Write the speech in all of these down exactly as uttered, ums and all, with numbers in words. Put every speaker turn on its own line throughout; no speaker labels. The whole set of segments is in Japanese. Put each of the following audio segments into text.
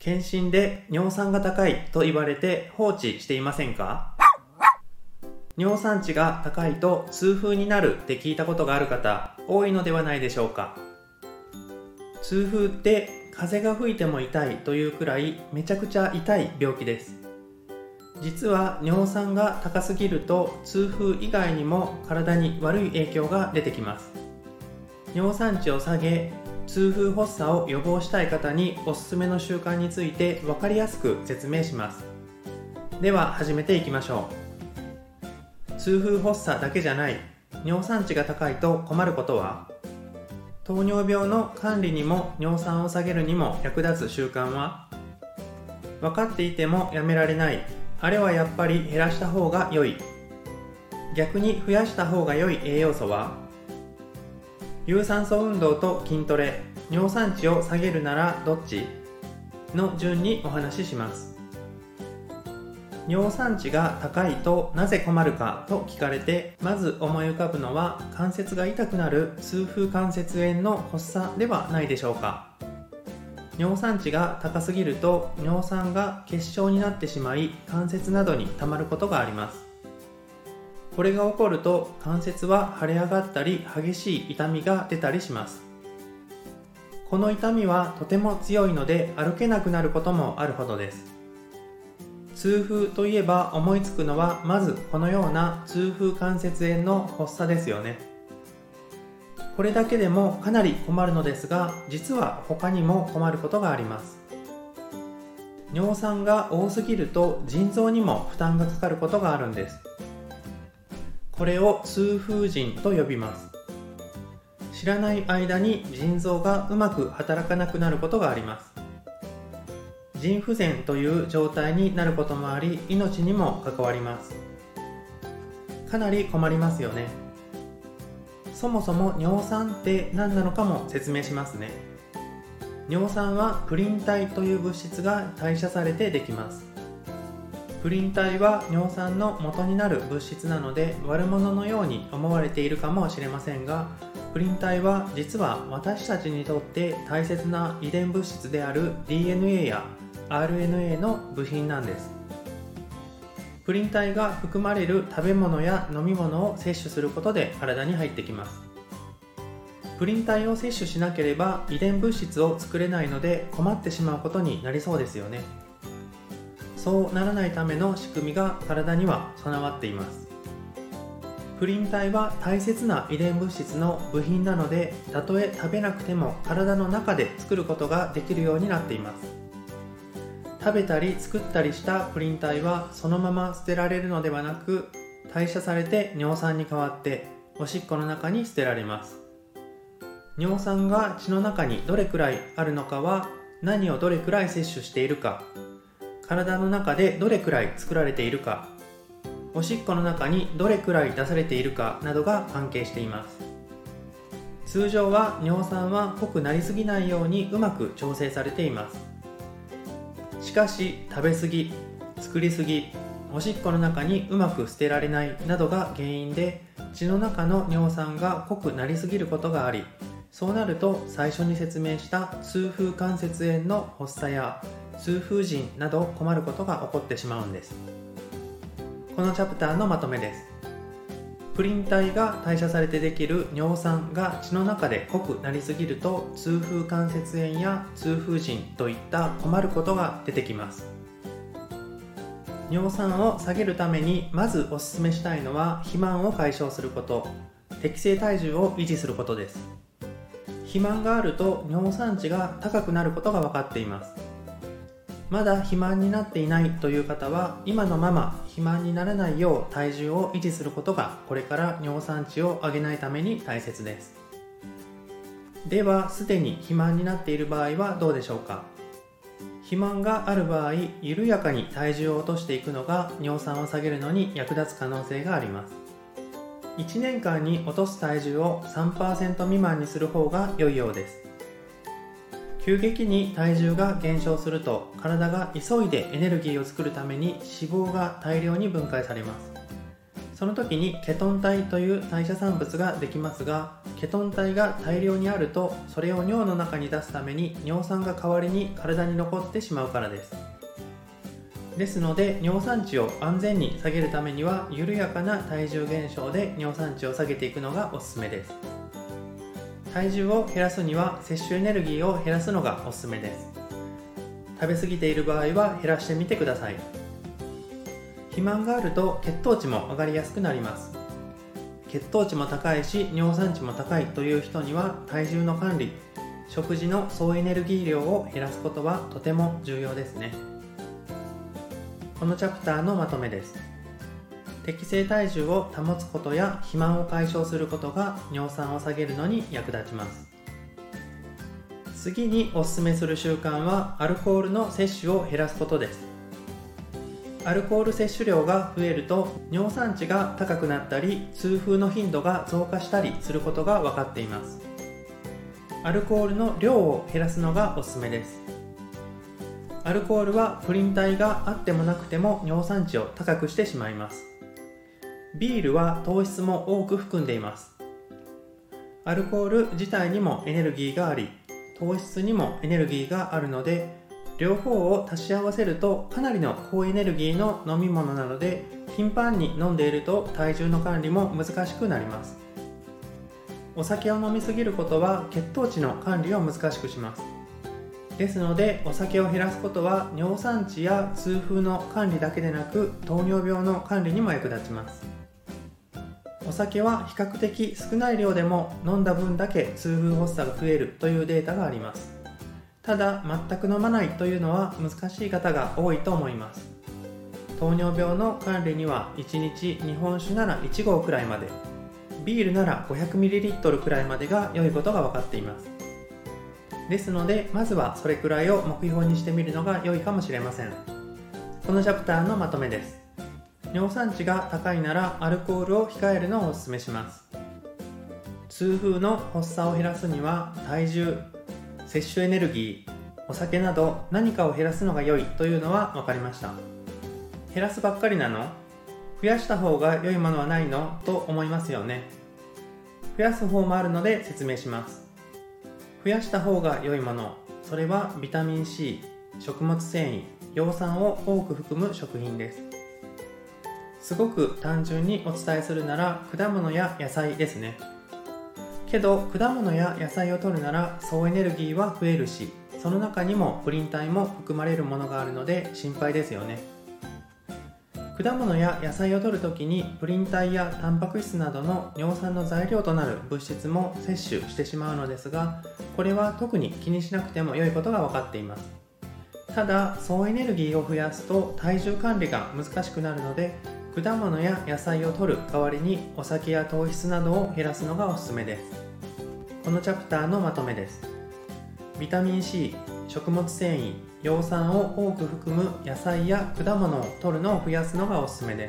検診で尿酸が高いと言われて放置していませんか？尿酸値が高いと痛風になるって聞いたことがある方多いのではないでしょうか。痛風って風が吹いても痛いというくらいめちゃくちゃ痛い病気です。実は尿酸が高すぎると痛風以外にも体に悪い影響が出てきます。尿酸値を下げ、痛風発作を予防したい方におすすめの習慣について分かりやすく説明します。では始めていきましょう。痛風発作だけじゃない、尿酸値が高いと困ることは？糖尿病の管理にも尿酸を下げるにも役立つ習慣は？分かっていてもやめられない、あれはやっぱり減らした方が良い。逆に増やした方が良い栄養素は？有酸素運動と筋トレ、尿酸値を下げるならどっち？の順にお話しします。尿酸値が高いとなぜ困るかと聞かれて、まず思い浮かぶのは関節が痛くなる痛風関節炎の発作ではないでしょうか。尿酸値が高すぎると尿酸が結晶になってしまい、関節などに溜まることがあります。これが起こると関節は腫れ上がったり激しい痛みが出たりします。この痛みはとても強いので歩けなくなることもあるほどです。痛風といえば思いつくのはまずこのような痛風関節炎の発作ですよね。これだけでもかなり困るのですが、実は他にも困ることがあります。尿酸が多すぎると腎臓にも負担がかかることがあるんです。これを痛風腎と呼びます。知らない間に腎臓がうまく働かなくなることがあります。腎不全という状態になることもあり、命にも関わります。かなり困りますよね。そもそも尿酸って何なのかも説明しますね。尿酸はプリン体という物質が代謝されてできます。プリン体は尿酸の元になる物質なので悪者のように思われているかもしれませんが、プリン体は実は私たちにとって大切な遺伝物質である ディーエヌエー や アールエヌエー の部品なんです。プリン体が含まれる食べ物や飲み物を摂取することで体に入ってきます。プリン体を摂取しなければ遺伝物質を作れないので困ってしまうことになりそうですよね。そうならないための仕組みが体には備わっています。プリン体は大切な遺伝物質の部品なので、たとえ食べなくても体の中で作ることができるようになっています。食べたり作ったりしたプリン体はそのまま捨てられるのではなく、代謝されて尿酸に変わっておしっこの中に捨てられます。尿酸が血の中にどれくらいあるのかは、何をどれくらい摂取しているか、体の中でどれくらい作られているか、おしっこの中にどれくらい出されているかなどが関係しています。通常は尿酸は濃くなりすぎないようにうまく調整されています。しかし食べ過ぎ、作りすぎ、おしっこの中にうまく捨てられないなどが原因で血の中の尿酸が濃くなりすぎることがあり、そうなると最初に説明した痛風関節炎の発作や痛風腎など困ることが起こってしまうんです。このチャプターのまとめです。プリン体が代謝されてできる尿酸が血の中で濃くなりすぎると痛風関節炎や痛風腎といった困ることが出てきます。尿酸を下げるためにまずおすすめしたいのは肥満を解消すること、適正体重を維持することです。肥満があると尿酸値が高くなることが分かっています。まだ肥満になっていないという方は、今のまま肥満にならないよう体重を維持することがこれから尿酸値を上げないために大切です。では、すでに肥満になっている場合はどうでしょうか。肥満がある場合、緩やかに体重を落としていくのが尿酸を下げるのに役立つ可能性があります。いちねんかんに落とす体重を さんパーセント 未満にする方が良いようです。急激に体重が減少すると体が急いでエネルギーを作るために脂肪が大量に分解されます。 その時にケトン体という代謝産物ができますが、ケトン体が大量にあるとそれを尿の中に出すために尿酸が代わりに体に残ってしまうからです。ですので尿酸値を安全に下げるためには緩やかな体重減少で尿酸値を下げていくのがおすすめです。体重を減らすには摂取エネルギーを減らすのがおすすめです。食べ過ぎている場合は減らしてみてください。肥満があると血糖値も上がりやすくなります。血糖値も高いし尿酸値も高いという人には体重の管理、食事の総エネルギー量を減らすことはとても重要ですね。このチャプターのまとめです。適正体重を保つことや肥満を解消することが尿酸を下げるのに役立ちます。次におすすめする習慣はアルコールの摂取を減らすことです。アルコール摂取量が増えると尿酸値が高くなったり痛風の頻度が増加したりすることが分かっています。アルコールの量を減らすのがおすすめです。アルコールはプリン体があってもなくても尿酸値を高くしてしまいます。ビールは糖質も多く含んでいます。アルコール自体にもエネルギーがあり、糖質にもエネルギーがあるので両方を足し合わせるとかなりの高エネルギーの飲み物なので、頻繁に飲んでいると体重の管理も難しくなります。お酒を飲みすぎることは血糖値の管理を難しくします。ですのでお酒を減らすことは尿酸値や痛風の管理だけでなく糖尿病の管理にも役立ちます。お酒は比較的少ない量でも飲んだ分だけ痛風発作が増えるというデータがあります。ただ全く飲まないというのは難しい方が多いと思います。糖尿病の管理にはいちにち日本酒ならいちごうくらいまで、ビールなら ごひゃくミリリットル くらいまでが良いことが分かっています。ですのでまずはそれくらいを目標にしてみるのが良いかもしれません。このチャプターのまとめです。尿酸値が高いならアルコールを控えるのをおすすめします。痛風の発作を減らすには体重、摂取エネルギー、お酒など何かを減らすのが良いというのは分かりました。減らすばっかりなの？増やした方が良いものはないの？と思いますよね。増やす方もあるので説明します。増やした方が良いもの、それはビタミン C、食物繊維、葉酸を多く含む食品です。すごく単純にお伝えするなら果物や野菜ですね。けど果物や野菜を摂るなら総エネルギーは増えるし、その中にもプリン体も含まれるものがあるので心配ですよね。果物や野菜を摂るときにプリン体やタンパク質などの尿酸の材料となる物質も摂取してしまうのですが、これは特に気にしなくても良いことが分かっています。ただ総エネルギーを増やすと体重管理が難しくなるので、果物や野菜を摂る代わりにお酒や糖質などを減らすのがおすすめです。このチャプターのまとめです。ビタミン C、食物繊維、葉酸を多く含む野菜や果物を摂るのを増やすのがおすすめです。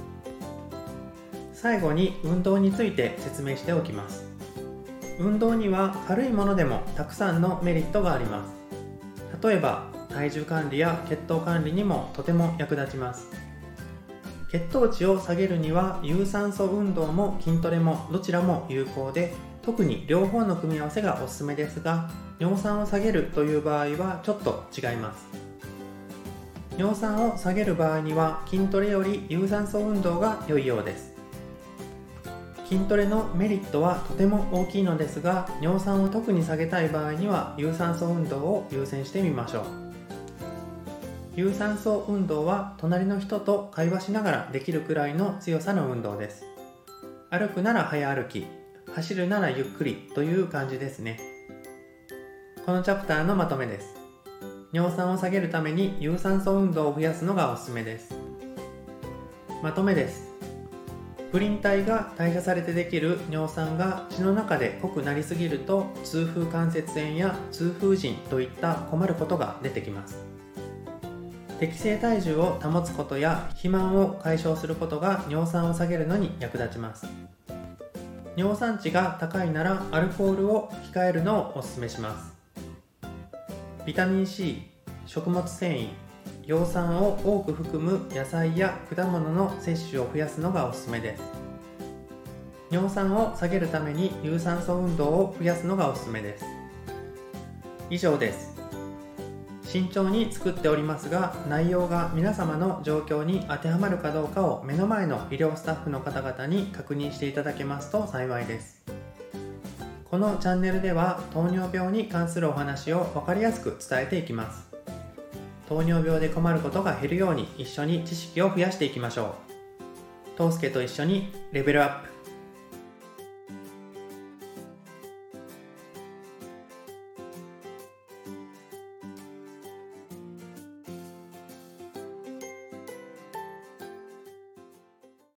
最後に運動について説明しておきます。運動には軽いものでもたくさんのメリットがあります。例えば体重管理や血糖管理にもとても役立ちます。血糖値を下げるには有酸素運動も筋トレもどちらも有効で、特に両方の組み合わせがおすすめですが、尿酸を下げるという場合はちょっと違います。尿酸を下げる場合には筋トレより有酸素運動が良いようです。筋トレのメリットはとても大きいのですが、尿酸を特に下げたい場合には有酸素運動を優先してみましょう。有酸素運動は隣の人と会話しながらできるくらいの強さの運動です。歩くなら早歩き、走るならゆっくりという感じですね。このチャプターのまとめです。尿酸を下げるために有酸素運動を増やすのがおすすめです。まとめです。プリン体が代謝されてできる尿酸が血の中で濃くなりすぎると痛風関節炎や痛風腎といった困ることが出てきます。適正体重を保つことや肥満を解消することが尿酸を下げるのに役立ちます。尿酸値が高いならアルコールを控えるのをおすすめします。ビタミン C、食物繊維、 葉酸を多く含む野菜や果物の摂取を増やすのがおすすめです。尿酸を下げるために有酸素運動を増やすのがおすすめです。以上です。慎重に作っておりますが、内容が皆様の状況に当てはまるかどうかを目の前の医療スタッフの方々に確認していただけますと幸いです。このチャンネルでは糖尿病に関するお話を分かりやすく伝えていきます。糖尿病で困ることが減るように一緒に知識を増やしていきましょう。トウスケと一緒にレベルアップ。